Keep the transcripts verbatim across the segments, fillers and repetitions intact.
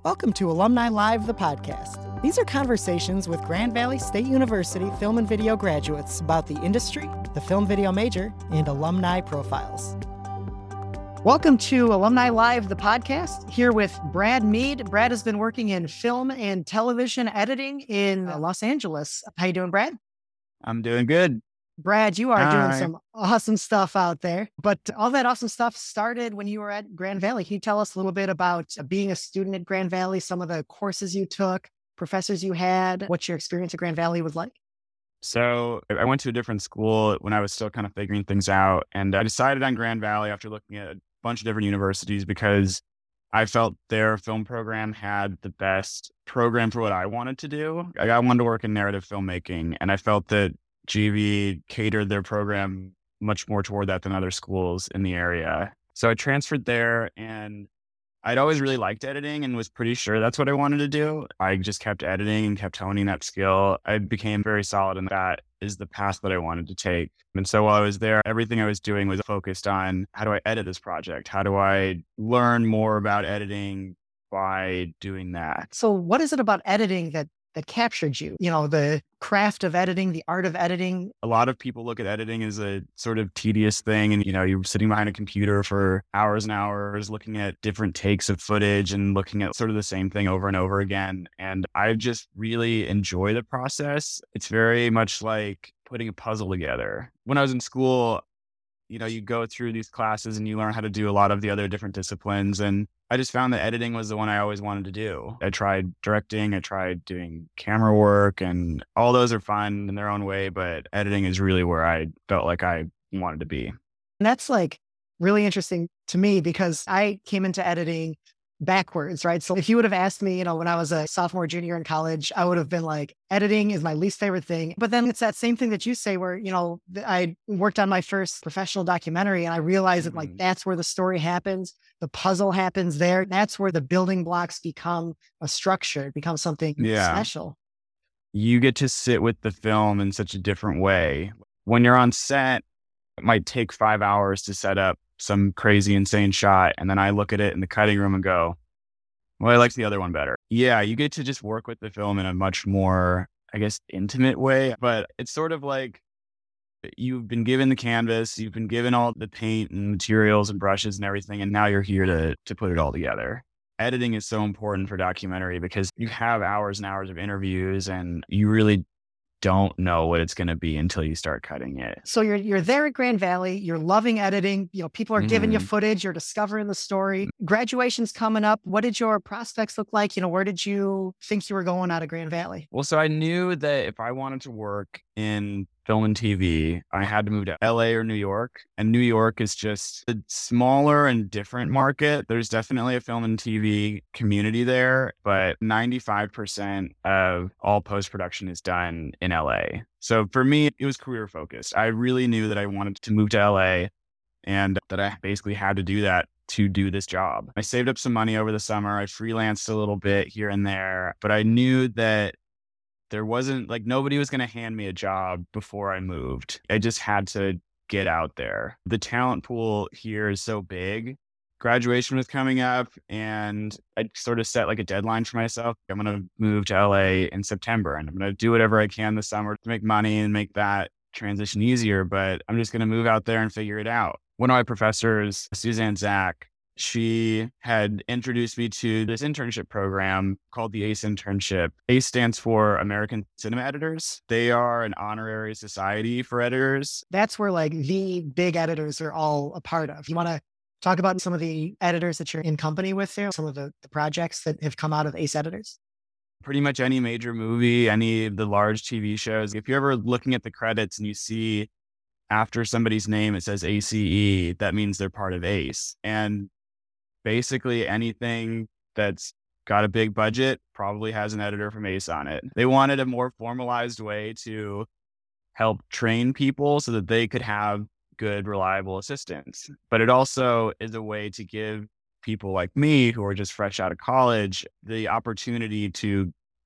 Welcome to Alumni Live, the podcast. These are conversations with Grand Valley State University film and video graduates about the industry, the film video major, and alumni profiles. Welcome to Alumni Live, the podcast, here with Brad Mead. Brad has been working in film and television editing in Los Angeles. How you doing, Brad? I'm doing good. Brad, you are Hi. doing some awesome stuff out there, but all that awesome stuff started when you were at Grand Valley. Can you tell us a little bit about being a student at Grand Valley, some of the courses you took, professors you had, what your experience at Grand Valley was like? So I went to a different school when I was still kind of figuring things out. And I decided on Grand Valley after looking at a bunch of different universities because I felt their film program had the best program for what I wanted to do. I wanted to work in narrative filmmaking, and I felt that G V catered their program much more toward that than other schools in the area. So I transferred there, and I'd always really liked editing and was pretty sure that's what I wanted to do. I just kept editing and kept honing that skill. I became very solid in that is the path that I wanted to take. And so while I was there, everything I was doing was focused on how do I edit this project? How do I learn more about editing by doing that? So what is it about editing that that captured you? You know, the craft of editing, the art of editing. A lot of people look at editing as a sort of tedious thing. And, you know, you're sitting behind a computer for hours and hours, looking at different takes of footage and looking at sort of the same thing over and over again. And I just really enjoy the process. It's very much like putting a puzzle together. When I was in school, you know, you go through these classes and you learn how to do a lot of the other different disciplines. And I just found that editing was the one I always wanted to do. I tried directing, I tried doing camera work, and all those are fun in their own way, but editing is really where I felt like I wanted to be. And that's like really interesting to me because I came into editing backwards, right? So if you would have asked me, you know, when I was a sophomore, junior in college, I would have been like, editing is my least favorite thing. But then it's that same thing that you say where, you know, I worked on my first professional documentary and I realized mm-hmm. that like, that's where the story happens. The puzzle happens there. That's where the building blocks become a structure, it becomes something yeah. special. You get to sit with the film in such a different way. When you're on set, it might take five hours to set up some crazy, insane shot. And then I look at it in the cutting room and go, well, I like the other one better. Yeah, you get to just work with the film in a much more, I guess, intimate way. But it's sort of like you've been given the canvas, you've been given all the paint and materials and brushes and everything, and now you're here to to put it all together. Editing is so important for documentary because you have hours and hours of interviews and you really don't know what it's going to be until you start cutting it. So you're you're there at Grand Valley, you're loving editing, you know, people are mm-hmm. giving you footage, you're discovering the story. Graduation's coming up. What did your prospects look like? You know, where did you think you were going out of Grand Valley? Well, so I knew that if I wanted to work in film and T V, I had to move to L A or New York. And New York is just a smaller and different market. There's definitely a film and T V community there, but ninety-five percent of all post-production is done in L A. So for me, it was career focused. I really knew that I wanted to move to L A and that I basically had to do that to do this job. I saved up some money over the summer. I freelanced a little bit here and there, but I knew that there wasn't like nobody was going to hand me a job before I moved. I just had to get out there. The talent pool here is so big. Graduation was coming up and I sort of set like a deadline for myself. I'm going to move to L A in September and I'm going to do whatever I can this summer to make money and make that transition easier. But I'm just going to move out there and figure it out. One of my professors, Suzanne Zach, she had introduced me to this internship program called the ACE internship. ACE stands for American Cinema Editors. They are an honorary society for editors. That's where like the big editors are all a part of. You want to talk about some of the editors that you're in company with there, some of the, the projects that have come out of ACE editors? Pretty much any major movie, any of the large T V shows. If you're ever looking at the credits and you see after somebody's name, it says A C E, that means they're part of ACE. And basically anything that's got a big budget probably has an editor from ACE on it. They wanted a more formalized way to help train people so that they could have good, reliable assistants. But it also is a way to give people like me who are just fresh out of college the opportunity to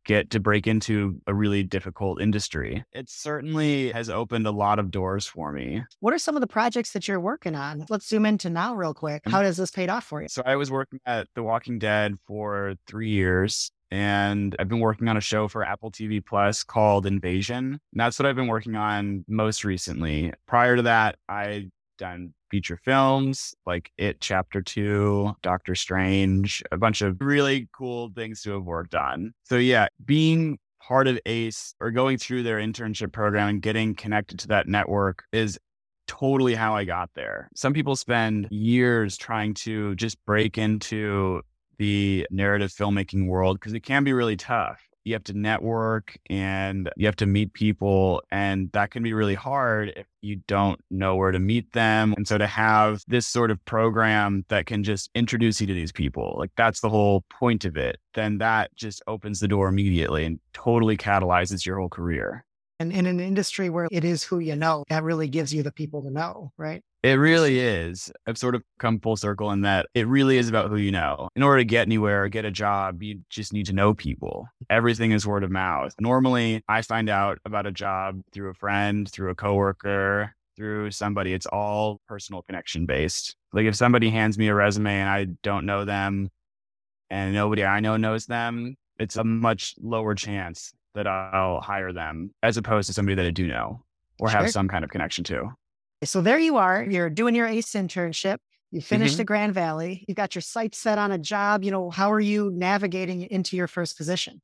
get to break into a really difficult industry. It certainly has opened a lot of doors for me. What are some of the projects that you're working on? Let's zoom into now real quick. How does this paid off for you? So I was working at The Walking Dead for three years. And I've been working on a show for Apple T V Plus called Invasion. And that's what I've been working on most recently. Prior to that, I'd done feature films like It Chapter two, Doctor Strange, a bunch of really cool things to have worked on. So yeah, being part of ACE or going through their internship program and getting connected to that network is totally how I got there. Some people spend years trying to just break into the narrative filmmaking world because it can be really tough. You have to network and you have to meet people, and that can be really hard if you don't know where to meet them. And so to have this sort of program that can just introduce you to these people, like that's the whole point of it, then that just opens the door immediately and totally catalyzes your whole career. And in an industry where it is who you know, that really gives you the people to know, right? It really is. I've sort of come full circle in that it really is about who you know. In order to get anywhere or get a job, you just need to know people. Everything is word of mouth. Normally, I find out about a job through a friend, through a coworker, through somebody. It's all personal connection based. Like if somebody hands me a resume and I don't know them and nobody I know knows them, it's a much lower chance that I'll hire them as opposed to somebody that I do know or Sure. have some kind of connection to. So there you are, you're doing your ACE internship. You finished Mhm. the Grand Valley. You've got your sights set on a job. You know, how are you navigating into your first position?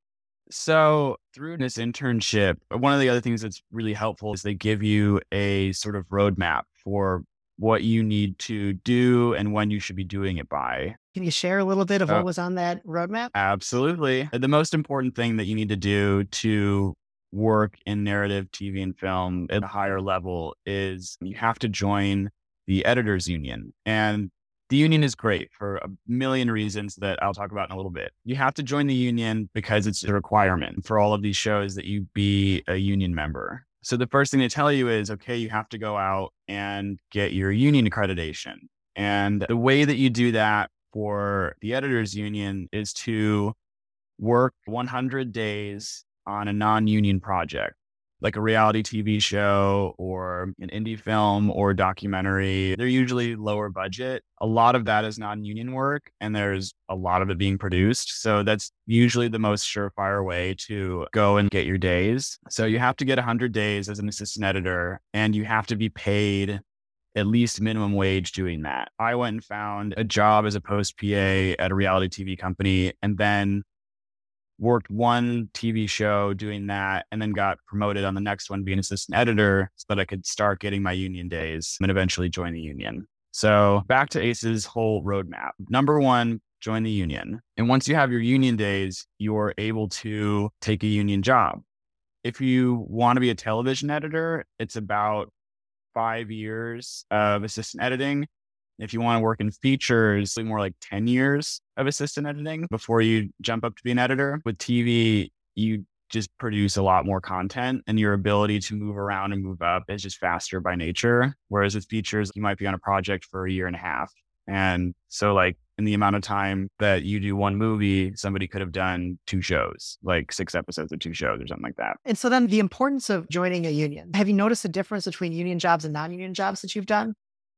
So through this internship, one of the other things that's really helpful is they give you a sort of roadmap for what you need to do and when you should be doing it by. Can you share a little bit of Uh, what was on that roadmap? Absolutely. The most important thing that you need to do to work in narrative T V and film at a higher level is you have to join the editors union. And the union is great for a million reasons that I'll talk about in a little bit. You have to join the union because it's a requirement for all of these shows that you be a union member. So the first thing they tell you is, okay, you have to go out and get your union accreditation. And the way that you do that for the editors union is to work one hundred days on a non-union project, like a reality T V show or an indie film or documentary. They're usually lower budget. A lot of that is non-union work, and there's a lot of it being produced. So that's usually the most surefire way to go and get your days. So you have to get one hundred days as an assistant editor, and you have to be paid at least minimum wage doing that. I went and found a job as a post P A at a reality T V company, and then worked one T V show doing that, and then got promoted on the next one being assistant editor so that I could start getting my union days and eventually join the union. So back to ACE's whole roadmap. Number one, join the union. And once you have your union days, you're able to take a union job. If you want to be a television editor, it's about five years of assistant editing. If you want to work in features, more like ten years of assistant editing before you jump up to be an editor. With T V, you just produce a lot more content, and your ability to move around and move up is just faster by nature. Whereas with features, you might be on a project for a year and a half. And so like in the amount of time that you do one movie, somebody could have done two shows, like six episodes of two shows or something like that. And so then the importance of joining a union. Have you noticed a difference between union jobs and non-union jobs that you've done?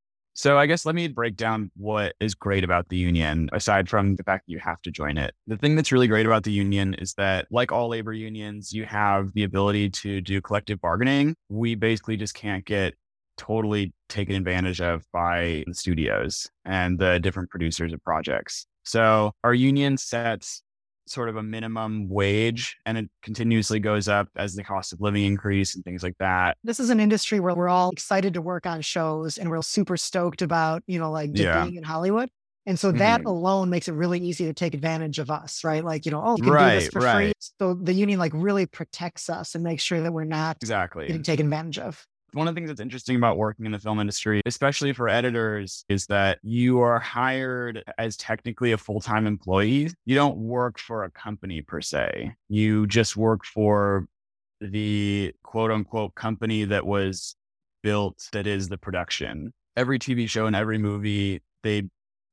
So I guess let me break down what is great about the union, aside from the fact that you have to join it. The thing that's really great about the union is that, like all labor unions, you have the ability to do collective bargaining. We basically just can't get totally taken advantage of by the studios and the different producers of projects. So our union sets sort of a minimum wage, and it continuously goes up as the cost of living increase and things like that. This is an industry where we're all excited to work on shows and we're super stoked about, you know, like just Yeah. being in Hollywood. And so that Mhm. alone makes it really easy to take advantage of us, right? Like, you know, oh, you can do this Right, for free. right. So the union like really protects us and makes sure that we're not Exactly. getting taken advantage of. One of the things that's interesting about working in the film industry, especially for editors, is that you are hired as technically a full-time employee. You don't work for a company per se. You just work for the quote unquote company that was built, that is the production. Every T V show and every movie, they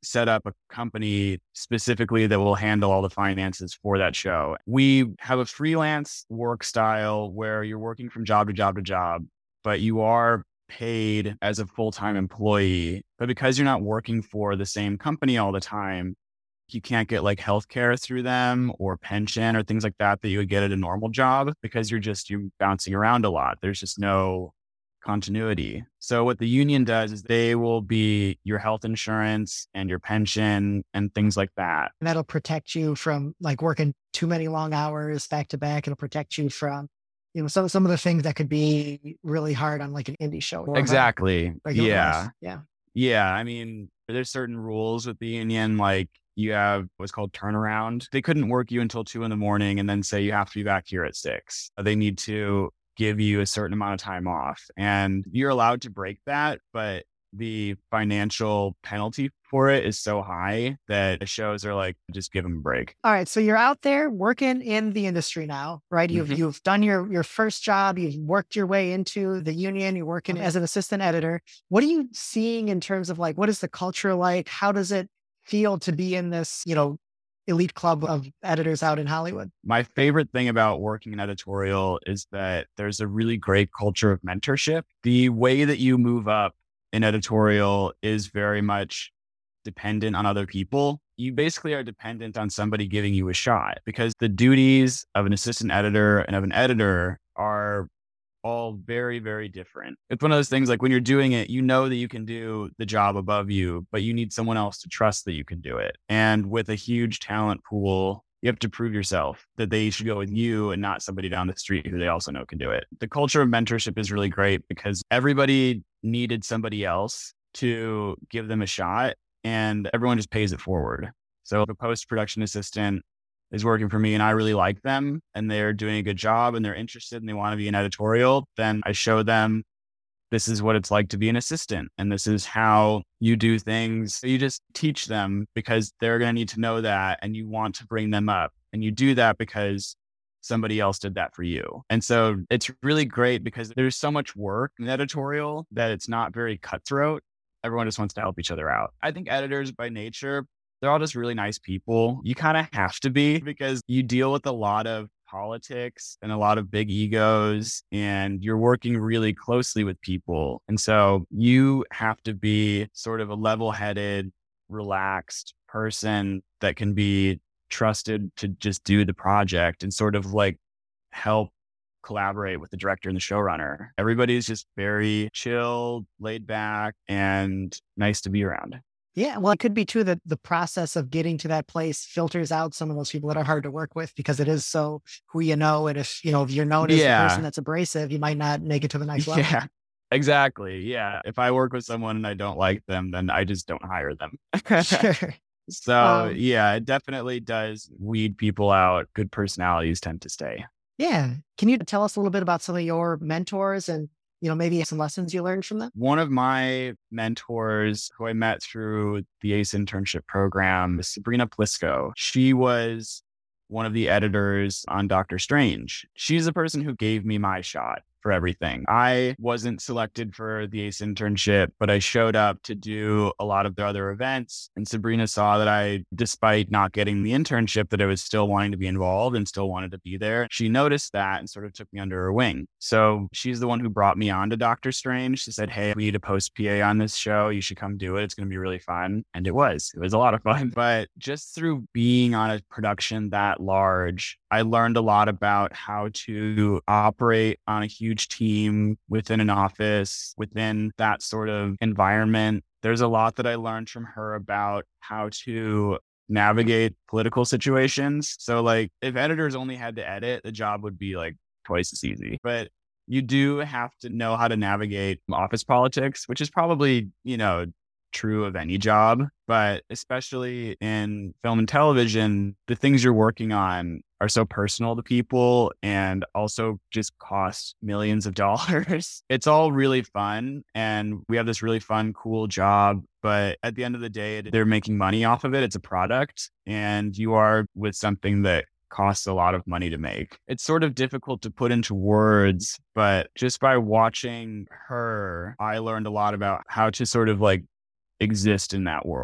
set up a company specifically that will handle all the finances for that show. We have a freelance work style where you're working from job to job to job, but you are paid as a full-time employee. But because you're not working for the same company all the time, you can't get like healthcare through them or pension or things like that that you would get at a normal job because you're just you're bouncing around a lot. There's just no continuity. So what the union does is they will be your health insurance and your pension and things like that. And that'll protect you from like working too many long hours back to back. It'll protect you from, you know, some some of the things that could be really hard on like an indie show. Or Exactly. Yeah. life. Yeah. Yeah. I mean, there's certain rules with the union, like you have what's called turnaround. They couldn't work you until two in the morning and then say you have to be back here at six. They need to give you a certain amount of time off, and you're allowed to break that, but the financial penalty for it is so high that the shows are like, just give them a break. All right. So you're out there working in the industry now, right? You've, Mhm. you've done your, your first job. You've worked your way into the union. You're working as an assistant editor. What are you seeing in terms of like, what is the culture like? How does it feel to be in this, you know, elite club of editors out in Hollywood? My favorite thing about working in editorial is that there's a really great culture of mentorship. The way that you move up in editorial is very much dependent on other people. You basically are dependent on somebody giving you a shot because the duties of an assistant editor and of an editor are all very, very different. It's one of those things like when you're doing it, you know that you can do the job above you, but you need someone else to trust that you can do it. And with a huge talent pool, you have to prove yourself that they should go with you and not somebody down the street who they also know can do it. The culture of mentorship is really great because everybody needed somebody else to give them a shot and everyone just pays it forward. So the post-production assistant is working for me and I really like them and they're doing a good job and they're interested and they want to be an editorial, then I show them this is what it's like to be an assistant and this is how you do things. So you just teach them because they're going to need to know that and you want to bring them up. And you do that because somebody else did that for you. And so it's really great because there's so much work in editorial that it's not very cutthroat. Everyone just wants to help each other out. I think editors by nature, they're all just really nice people. You kind of have to be because you deal with a lot of politics and a lot of big egos and you're working really closely with people. And so you have to be sort of a level-headed, relaxed person that can be trusted to just do the project and sort of like help collaborate with the director and the showrunner. Everybody's just very chill, laid back, and nice to be around. Yeah, well, it could be too that the process of getting to that place filters out some of those people that are hard to work with because it is so who you know. And if, you know, if you're known as Yeah. the person that's abrasive, you might not make it to the next level. Yeah, exactly. Yeah. If I work with someone and I don't like them, then I just don't hire them. Sure. So Um, yeah, it definitely does weed people out. Good personalities tend to stay. Yeah. Can you tell us a little bit about some of your mentors and, you know, maybe some lessons you learned from them? One of my mentors who I met through the ACE internship program is Sabrina Plisco. She was one of the editors on Doctor Strange. She's the person who gave me my shot for everything. I wasn't selected for the ACE internship, but I showed up to do a lot of the other events. And Sabrina saw that I, despite not getting the internship, that I was still wanting to be involved and still wanted to be there. She noticed that and sort of took me under her wing. So she's the one who brought me on to Doctor Strange. She said, hey, we need a post P A on this show. You should come do it. It's going to be really fun. And it was. It was a lot of fun. But just through being on a production that large, I learned a lot about how to operate on a huge team within an office, within that sort of environment. There's a lot that I learned from her about how to navigate political situations. So like if editors only had to edit, the job would be like twice as easy. But you do have to know how to navigate office politics, which is probably, you know, true of any job, but especially in film and television, the things you're working on are so personal to people and also just cost millions of dollars. It's all really fun and we have this really fun, cool job, but at the end of the day, they're making money off of it. It's a product and you are with something that costs a lot of money to make. It's sort of difficult to put into words, but just by watching her, I learned a lot about how to sort of like exist in that world.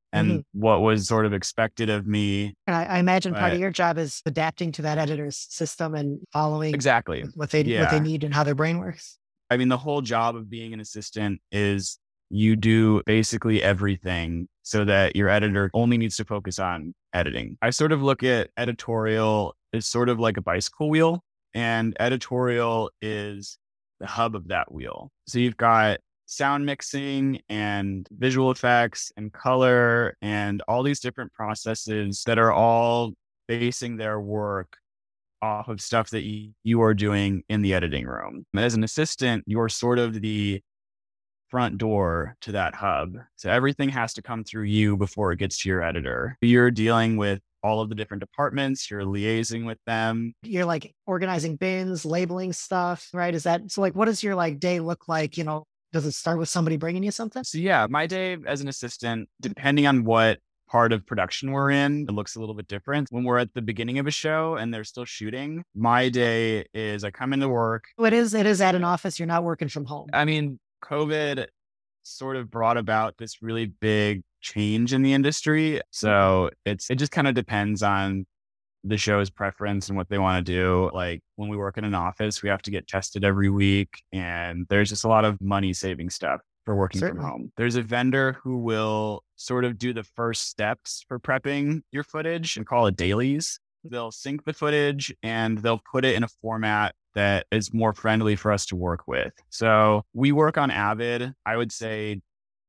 Mhm. and what was sort of expected of me. And I, I imagine part of But your job is adapting to that editor's system and following exactly. what they what they Yeah. need and how their brain works. I mean, the whole job of being an assistant is you do basically everything so that your editor only needs to focus on editing. I sort of look at editorial as sort of like a bicycle wheel, and editorial is the hub of that wheel. So you've got sound mixing and visual effects and color and all these different processes that are all basing their work off of stuff that you, you are doing in the editing room. As an assistant, you're sort of the front door to that hub. So everything has to come through you before it gets to your editor. You're dealing with all of the different departments, you're liaising with them. You're like organizing bins, labeling stuff, right? Is that so? Like, what does your like day look like? You know, does it start with somebody bringing you something? So yeah, my day as an assistant, depending on what part of production we're in, it looks a little bit different. When we're at the beginning of a show and they're still shooting, my day is I come into work. Well, it is. It is at an office. You're not working from home. I mean, COVID sort of brought about this really big change in the industry. So it's it just kind of depends on the show's preference and what they want to do. Like when we work in an office, we have to get tested every week, and there's just a lot of money saving stuff for working Certainly. from home. There's a vendor who will sort of do the first steps for prepping your footage and call it dailies. They'll sync the footage and they'll put it in a format that is more friendly for us to work with. So we work on Avid. I would say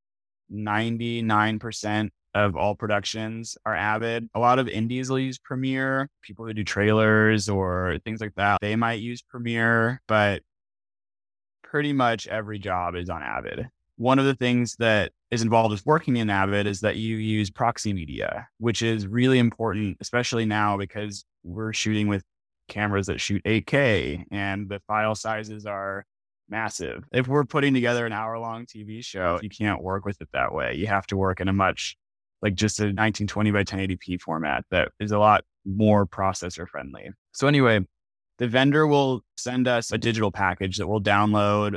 ninety-nine percent of all productions are Avid. A lot of indies will use Premiere. People who do trailers or things like that, they might use Premiere, but pretty much every job is on Avid. One of the things that is involved with working in Avid is that you use proxy media, which is really important, especially now because we're shooting with cameras that shoot eight K and the file sizes are massive. If we're putting together an hour long T V show, you can't work with it that way. You have to work in a much like just a nineteen twenty by ten eighty p format that is a lot more processor friendly. So anyway, the vendor will send us a digital package that we'll download,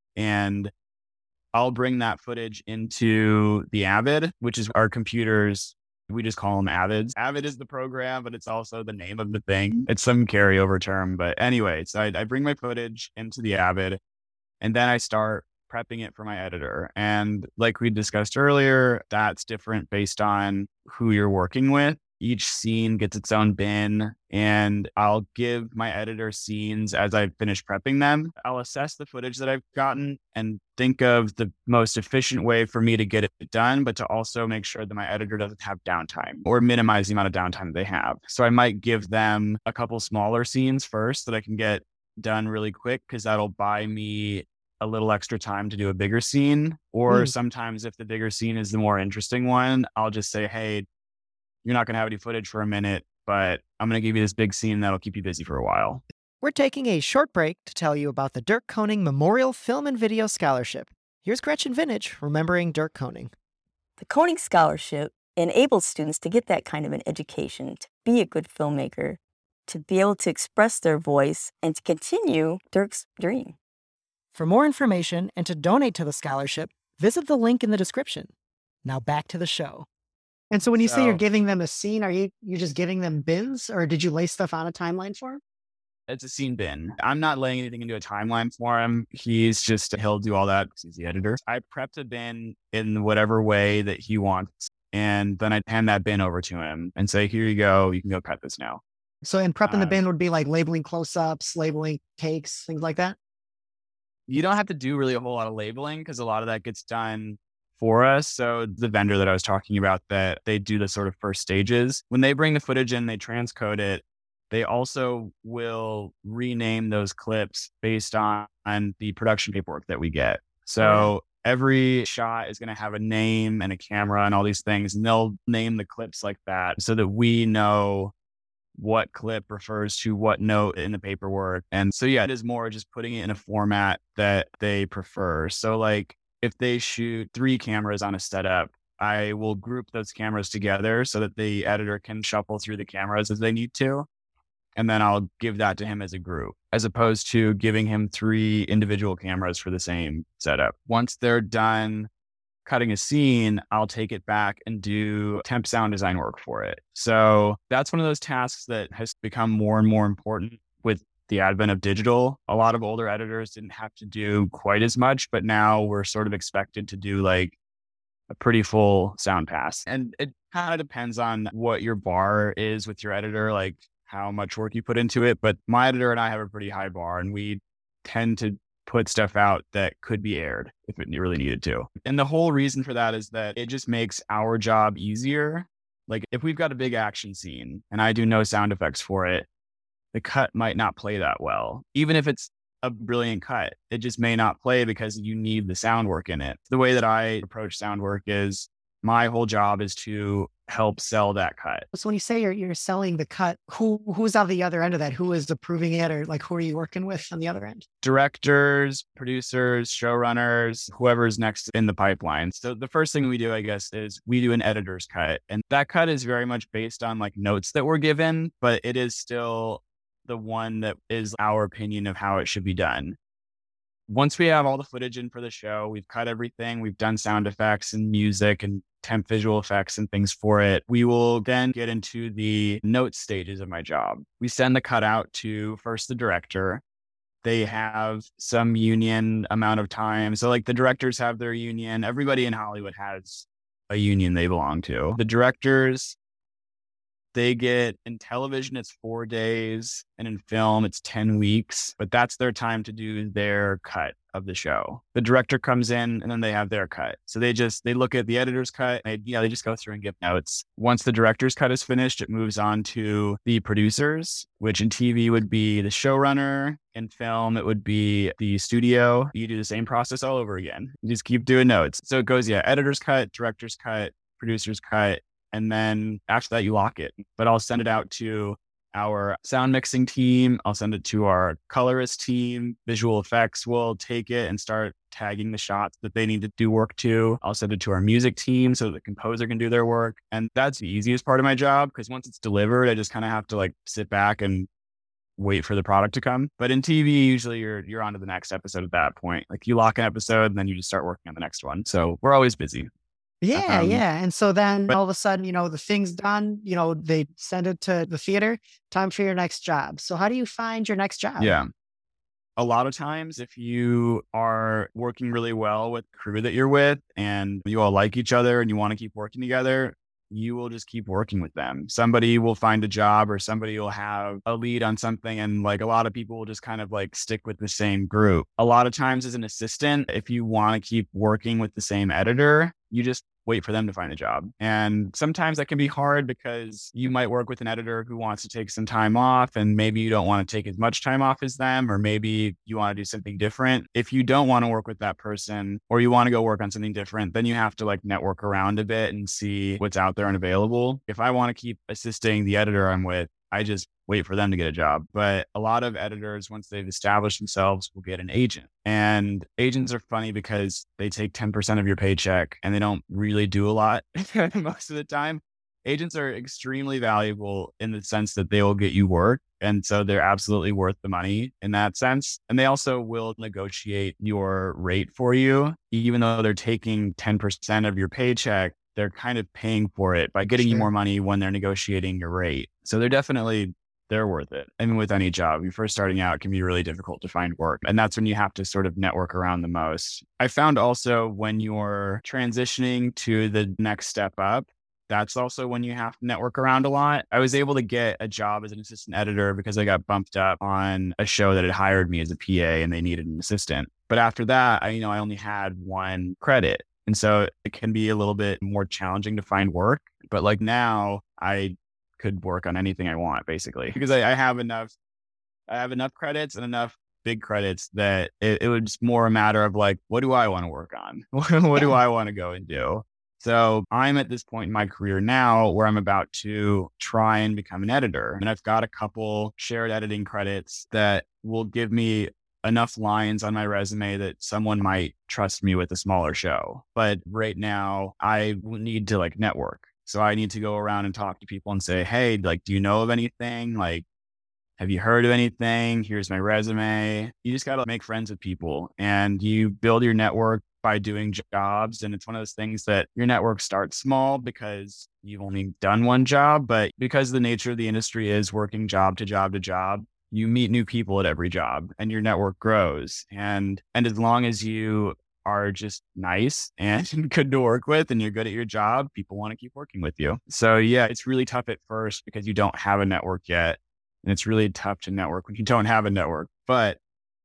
and I'll bring that footage into the Avid, which is our computers. We just call them Avids. Avid is the program, but it's also the name of the thing. It's some carryover term. But anyway, so I, I bring my footage into the Avid, and then I start prepping it for my editor. And like we discussed earlier, that's different based on who you're working with. Each scene gets its own bin, and I'll give my editor scenes as I finish prepping them. I'll assess the footage that I've gotten and think of the most efficient way for me to get it done, but to also make sure that my editor doesn't have downtime or minimize the amount of downtime they have. So I might give them a couple smaller scenes first that I can get done really quick, because that'll buy me a little extra time to do a bigger scene. Or Mm. sometimes if the bigger scene is the more interesting one, I'll just say, hey, you're not going to have any footage for a minute, but I'm going to give you this big scene that'll keep you busy for a while. We're taking a short break to tell you about the Dirk Koning Memorial Film and Video Scholarship. Here's Gretchen Vintage remembering Dirk Koning. The Koning Scholarship enables students to get that kind of an education, to be a good filmmaker, to be able to express their voice, and to continue Dirk's dream. For more information and to donate to the scholarship, visit the link in the description. Now back to the show. And so when you say you're So- giving them a scene, are you you just giving them bins, or did you lay stuff on a timeline for them? It's a scene bin. I'm not laying anything into a timeline for him. He's just, he'll do all that because he's the editor. I prepped a bin in whatever way that he wants. And then I hand that bin over to him and say, here you go. You can go cut this now. So in prepping the Um, bin would be like labeling close-ups, labeling takes, things like that? You don't have to do really a whole lot of labeling because a lot of that gets done for us. So the vendor that I was talking about, that they do the sort of first stages. When they bring the footage in, they transcode it. They also will rename those clips based on, on the production paperwork that we get. So every shot is going to have a name and a camera and all these things, and they'll name the clips like that so that we know what clip refers to what note in the paperwork. And so, yeah, it is more just putting it in a format that they prefer. So like if they shoot three cameras on a setup, I will group those cameras together so that the editor can shuffle through the cameras as they need to. And then I'll give that to him as a group, as opposed to giving him three individual cameras for the same setup. Once they're done cutting a scene, I'll take it back and do temp sound design work for it. So that's one of those tasks that has become more and more important with the advent of digital. A lot of older editors didn't have to do quite as much, but now we're sort of expected to do like a pretty full sound pass. And it kind of depends on what your bar is with your editor, like how much work you put into it. But my editor and I have a pretty high bar, and we tend to put stuff out that could be aired if it really needed to. And the whole reason for that is that it just makes our job easier. Like if we've got a big action scene and I do no sound effects for it, the cut might not play that well. Even if it's a brilliant cut, it just may not play because you need the sound work in it. The way that I approach sound work is my whole job is to help sell that cut. So when you say you're you're selling the cut, who who's on the other end of that? Who is approving it, or like who are you working with on the other end? Directors, producers, showrunners, whoever's next in the pipeline. So the first thing we do, I guess, is we do an editor's cut. And that cut is very much based on like notes that we're given, but it is still the one that is our opinion of how it should be done. Once we have all the footage in for the show, we've cut everything, we've done sound effects and music and temp visual effects and things for it. We will then get into the note stages of my job. We send the cut out to first the director. They have some union amount of time. So like the directors have their union. Everybody in Hollywood has a union they belong to. The directors, they get in television, it's four days, and in film, it's ten weeks, but that's their time to do their cut of the show. The director comes in and then they have their cut. So they just, they look at the editor's cut, they, you know, they just go through and give notes. Once the director's cut is finished, it moves on to the producers, which in T V would be the showrunner. In film, it would be the studio. You do the same process all over again. You just keep doing notes. So it goes, yeah, editor's cut, director's cut, producer's cut. And then after that, you lock it. But I'll send it out to our sound mixing team. I'll send it to our colorist team. Visual effects will take it and start tagging the shots that they need to do work to. I'll send it to our music team so the composer can do their work. And that's the easiest part of my job, because once it's delivered, I just kind of have to like sit back and wait for the product to come. But in T V, usually you're you're on to the next episode at that point. Like you lock an episode and then you just start working on the next one. So we're always busy. Yeah, Um, yeah. And so then but- all of a sudden, you know, the thing's done, you know, they send it to the theater, time for your next job. So how do you find your next job? Yeah. A lot of times, if you are working really well with the crew that you're with and you all like each other and you want to keep working together, you will just keep working with them. Somebody will find a job or somebody will have a lead on something. And like a lot of people will just kind of like stick with the same group. A lot of times as an assistant, if you want to keep working with the same editor, you just wait for them to find a job. And sometimes that can be hard because you might work with an editor who wants to take some time off and maybe you don't want to take as much time off as them, or maybe you want to do something different. If you don't want to work with that person or you want to go work on something different, then you have to like network around a bit and see what's out there and available. If I want to keep assisting the editor I'm with, I just wait for them to get a job. But a lot of editors, once they've established themselves, will get an agent. And agents are funny because they take ten percent of your paycheck and they don't really do a lot most of the time. Agents are extremely valuable in the sense that they will get you work. And so they're absolutely worth the money in that sense. And they also will negotiate your rate for you, even though they're taking ten percent of your paycheck. They're kind of paying for it by getting you Sure. more money when they're negotiating your rate. So they're definitely, they're worth it. I mean, with any job, you first starting out, it can be really difficult to find work. And that's when you have to sort of network around the most. I found also when you're transitioning to the next step up, that's also when you have to network around a lot. I was able to get a job as an assistant editor because I got bumped up on a show that had hired me as a P A and they needed an assistant. But after that, I, you know, I only had one credit. And so it can be a little bit more challenging to find work. But like now I could work on anything I want basically, because I, I have enough, I have enough credits and enough big credits that it, it was more a matter of like, what do I want to work on? What do I want to go and do? So I'm at this point in my career now where I'm about to try and become an editor. And I've got a couple shared editing credits that will give me enough lines on my resume that someone might trust me with a smaller show. But right now I need to like network. So I need to go around and talk to people and say, hey, like, do you know of anything? Like, have you heard of anything? Here's my resume. You just got to make friends with people, and you build your network by doing jobs. And it's one of those things that your network starts small because you've only done one job, but because the nature of the industry is working job to job to job, you meet new people at every job and your network grows. And, and as long as you are just nice and good to work with and you're good at your job, people want to keep working with you. So yeah, it's really tough at first because you don't have a network yet. And it's really tough to network when you don't have a network, but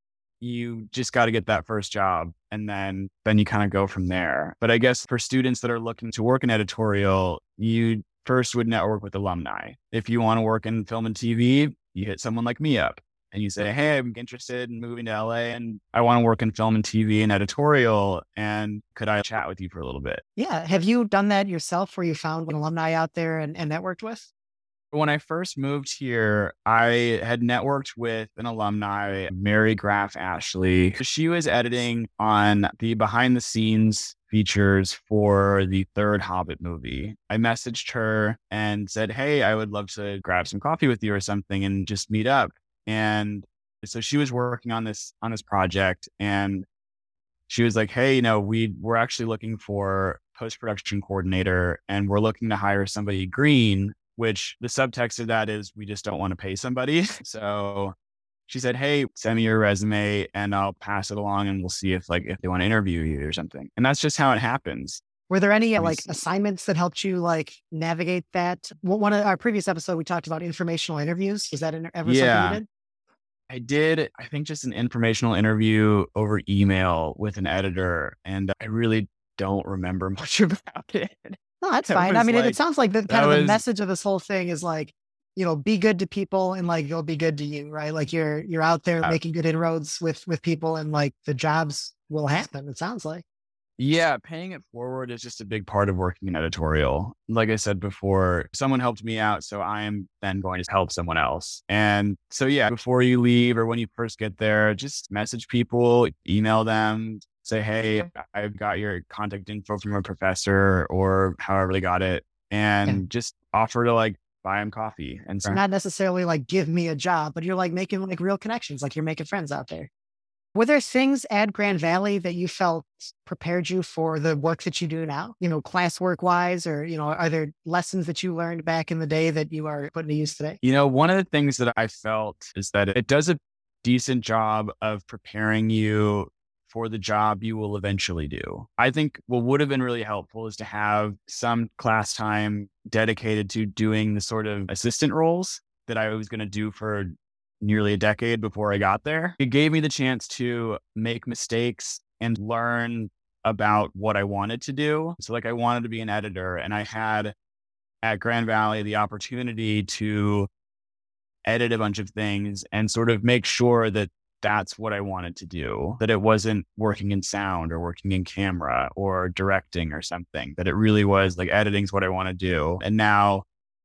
you just got to get that first job, and then, then you kind of go from there. But I guess for students that are looking to work in editorial, you first would network with alumni. If you want to work in film and T V, you hit someone like me up and you say, hey, I'm interested in moving to L A and I want to work in film and T V and editorial. And could I chat with you for a little bit? Yeah. Have you done that yourself where you found an alumni out there and, and networked with? When I first moved here, I had networked with an alumni, Mary Graff Ashley. She was editing on the behind the scenes features for the third Hobbit movie. I messaged her and said, hey, I would love to grab some coffee with you or something and just meet up. And so she was working on this, on this project, and she was like, hey, you know, we we're actually looking for post-production coordinator and we're looking to hire somebody green, which the subtext of that is we just don't want to pay somebody. So she said, hey, send me your resume and I'll pass it along and we'll see if like, if they want to interview you or something. And that's just how it happens. Were there any uh, We like s- assignments that helped you like navigate that? Well, one of our previous episode, we talked about informational interviews. Was that in- ever something Yeah. you did? I did, I think just an informational interview over email with an editor, and I really don't remember much about it. No, that's That fine. I was mean, it, it like, sounds like the that kind of the was, message of this whole thing is like, you know, be good to people and like they'll be good to you, right? Like you're you're out there uh, making good inroads with with people, and like the jobs will happen. It sounds like. yeah, paying it forward is just a big part of working in editorial. Like I said before, someone helped me out, so I am then going to help someone else. And so, yeah, before you leave or when you first get there, just message people, email them, say, hey, I've got your contact info from a professor or however they got it, Yeah. and just offer to like buy them coffee. And so, Not necessarily like give me a job, but you're like making like real connections, like you're making friends out there. Were there things at Grand Valley that you felt prepared you for the work that you do now? You know, classwork wise, or, you know, are there lessons that you learned back in the day that you are putting to use today? you know, one of the things that I felt is that it does a decent job of preparing you for the job you will eventually do. I think what would have been really helpful is to have some class time dedicated to doing the sort of assistant roles that I was going to do for nearly a decade before I got there. It gave me the chance to make mistakes and learn about what I wanted to do. So like I wanted to be an editor, and I had at Grand Valley the opportunity to edit a bunch of things and sort of make sure that that's what I wanted to do, that it wasn't working in sound or working in camera or directing or something, that it really was like editing is what I want to do. And now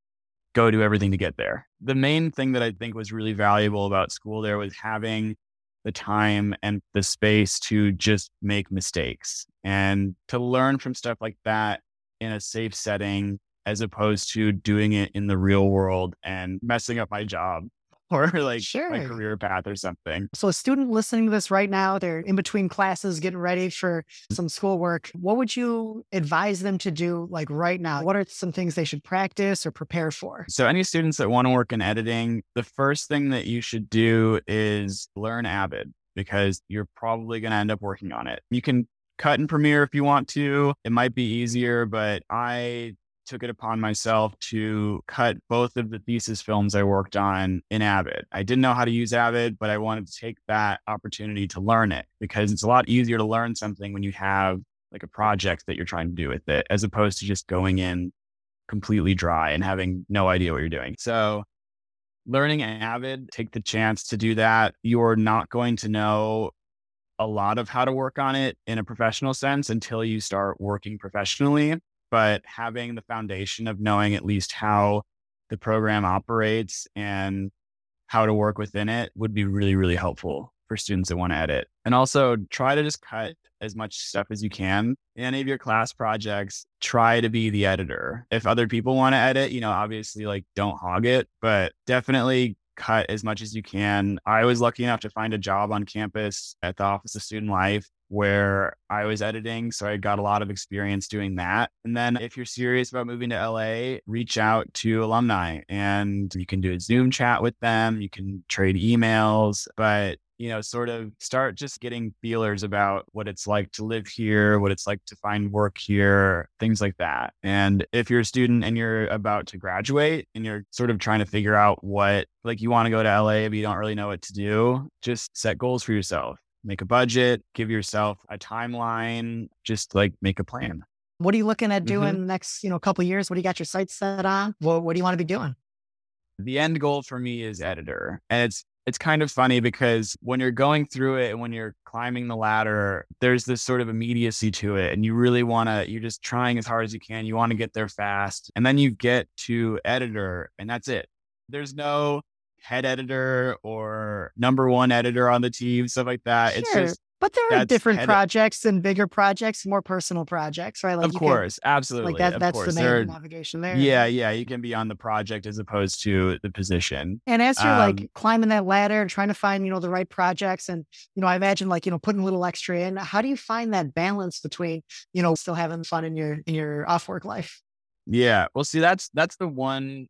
go do everything to get there. The main thing that I think was really valuable about school there was having the time and the space to just make mistakes and to learn from stuff like that in a safe setting, as opposed to doing it in the real world and messing up my job or like Sure. my career path or something. So a student listening to this right now, they're in between classes, getting ready for some schoolwork. What would you advise them to do like right now? What are some things they should practice or prepare for? So any students that want to work in editing, the first thing that you should do is learn Avid, because you're probably going to end up working on it. You can cut in Premiere if you want to. It might be easier, but I took it upon myself to cut both of the thesis films I worked on in Avid. I didn't know how to use Avid, but I wanted to take that opportunity to learn it, because it's a lot easier to learn something when you have like a project that you're trying to do with it, as opposed to just going in completely dry and having no idea what you're doing. So learning Avid, take the chance to do that. You're not going to know a lot of how to work on it in a professional sense until you start working professionally. But having the foundation of knowing at least how the program operates and how to work within it would be really, really helpful for students that want to edit. And also try to just cut as much stuff as you can in any of your class projects. Try to be the editor. If other people want to edit, you know, obviously like don't hog it, but definitely cut as much as you can. I was lucky enough to find a job on campus at the Office of Student Life where I was editing. So I got a lot of experience doing that. And then if you're serious about moving to L A, reach out to alumni and you can do a Zoom chat with them. You can trade emails, but you know, sort of start just getting feelers about what it's like to live here, what it's like to find work here, things like that. And if you're a student and you're about to graduate and you're sort of trying to figure out what, like you want to go to L A, but you don't really know what to do, just set goals for yourself. Make a budget, give yourself a timeline, just like make a plan. What are you looking at doing Mm-hmm. the next, you know, couple of years? What do you got your sights set on? What, what do you want to be doing? The end goal for me is editor. And it's It's kind of funny because when you're going through it and when you're climbing the ladder, there's this sort of immediacy to it. And you really want to, you're just trying as hard as you can. You want to get there fast. And then you get to editor and that's it. There's no head editor or number one editor on the team, stuff like that. It's Sure. just, But there are that's different head- projects and bigger projects, more personal projects, right? Like of you can- course, absolutely. like that, of that's course. the There main are- navigation there. Yeah, yeah. You can be on the project as opposed to the position. And as you're Um, like climbing that ladder and trying to find, you know, the right projects and, you know, I imagine like, you know, putting a little extra in, how do you find that balance between, you know, still having fun in your, in your off work life? Yeah. Well, see, that's that's the one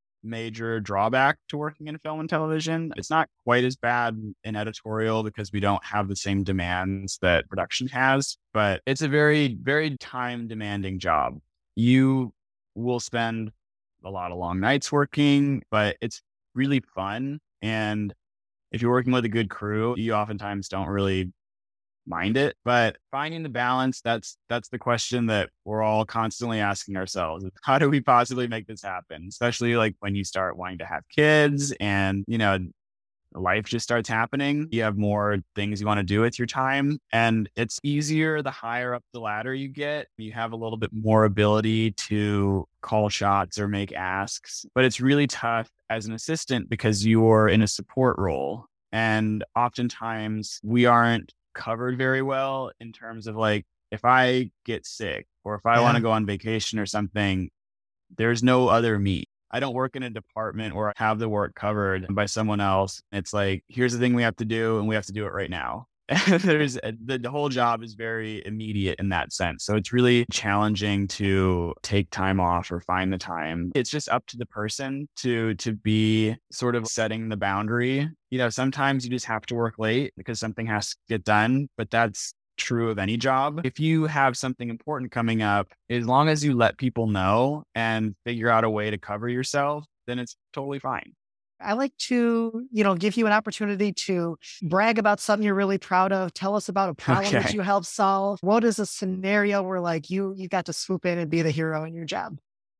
major drawback to working in film and television. It's not quite as bad in editorial because we don't have the same demands that production has, but it's a very, very time demanding job. You will spend a lot of long nights working, but it's really fun. And if you're working with a good crew, you oftentimes don't really mind it. But finding the balance, that's that's the question that we're all constantly asking ourselves. How do we possibly make this happen? Especially like when you start wanting to have kids and, you know, life just starts happening. You have more things you want to do with your time. And it's easier the higher up the ladder you get. You have a little bit more ability to call shots or make asks. But it's really tough as an assistant because you're in a support role. And oftentimes we aren't covered very well in terms of like, if I get sick or if I Yeah. want to go on vacation or something, there's no other me. I don't work in a department or have the work covered by someone else. It's like, here's the thing we have to do and we have to do it right now. There's the, the whole job is very immediate in that sense. So it's really challenging to take time off or find the time. It's just up to the person to to be sort of setting the boundary. You know, sometimes you just have to work late because something has to get done, but that's true of any job. If you have something important coming up, as long as you let people know and figure out a way to cover yourself, then it's totally fine. I like to, you know, give you an opportunity to brag about something you're really proud of. Tell us about a problem that Okay. you helped solve. What is a scenario where like you, you got to swoop in and be the hero in your job?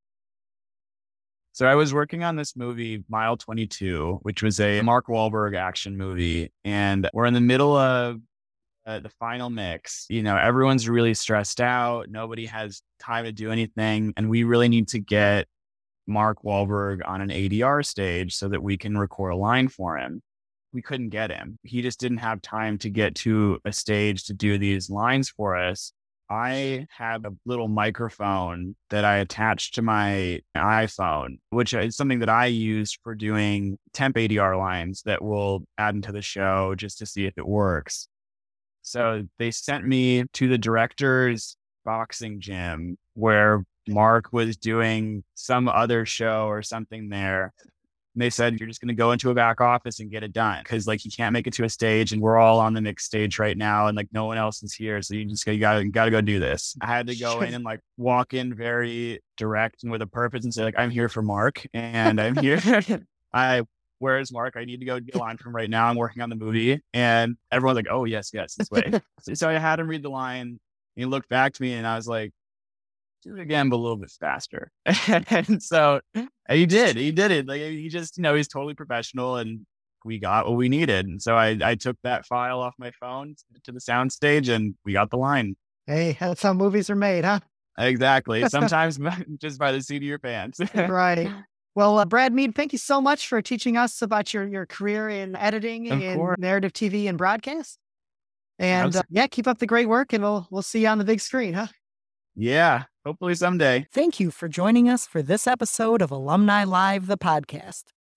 So I was working on this movie, Mile twenty-two, which was a Mark Wahlberg action movie. And we're in the middle of uh, the final mix. You know, everyone's really stressed out. Nobody has time to do anything. And we really need to get Mark Wahlberg on an A D R stage so that we can record a line for him. We couldn't get him. He just didn't have time to get to a stage to do these lines for us. I have a little microphone that I attached to my iPhone, which is something that I use for doing temp A D R lines that we'll add into the show just to see if it works. So they sent me to the director's boxing gym where Mark was doing some other show or something there. And they said, you're just going to go into a back office and get it done. Cause like, you can't make it to a stage and we're all on the mixed stage right now. And like, no one else is here. So you just, you gotta, you gotta go do this. I had to go in and like walk in very direct and with a purpose and say like, I'm here for Mark and I'm here. I, where's Mark? I need to go get a line from right now. I'm working on the movie. And everyone's like, oh yes, yes, this way. So I had him read the line. He looked back to me and I was like, do it again, but a little bit faster. And so he did, he did it. Like he just, you know, he's totally professional and we got what we needed. And so I, I took that file off my phone to the soundstage and we got the line. Hey, that's how movies are made, huh? Exactly. Sometimes just by the seat of your pants. Right. Well, uh, Brad Mead, thank you so much for teaching us about your, your career in editing Of and course. narrative T V and broadcast. And uh, Absolutely. yeah, keep up the great work and we'll, we'll see you on the big screen, huh? Yeah, hopefully someday. Thank you for joining us for this episode of Alumni Live, the podcast.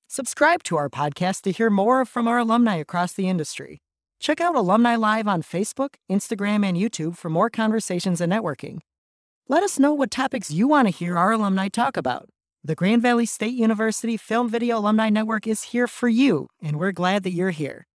Subscribe to our podcast to hear more from our alumni across the industry. Check out Alumni Live on Facebook, Instagram, and YouTube for more conversations and networking. Let us know what topics you want to hear our alumni talk about. The Grand Valley State University Film Video Alumni Network is here for you, and we're glad that you're here.